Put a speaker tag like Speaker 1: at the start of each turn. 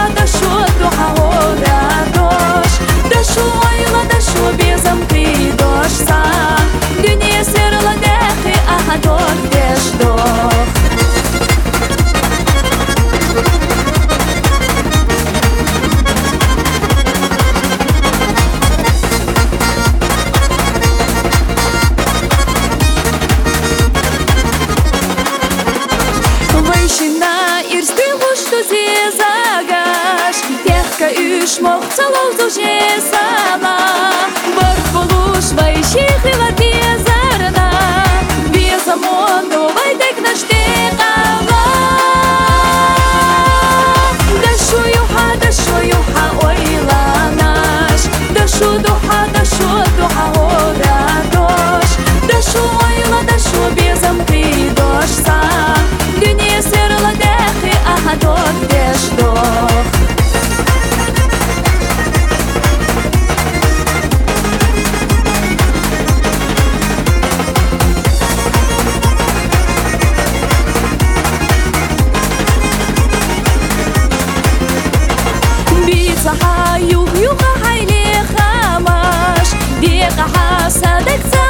Speaker 1: dašu duha ora dosh Dašu oyla dašu bezam ti dosh sa Dünya serla dehi aha dor desh doh Вайшина ирсти лушту зезагаш Техка üşмок цалов зуже сала Борт болуш вайших ила тезарна Безамонду вайдек наш текала Дашу юха ойланаш Дашу духа ора дош Дашу ойла дашу безам ти дош са Dünya serla dehi aha dor desh doh Bizaha yuha hayli khamash Diqa hasadek